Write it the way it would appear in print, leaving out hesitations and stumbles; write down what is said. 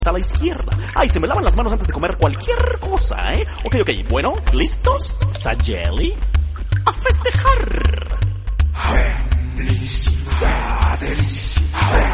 a la izquierda. Ay, se me lavan las manos antes de comer cualquier cosa, ¿eh? Ok, bueno, ¿listos? Sayeli, a festejar. Felicidades.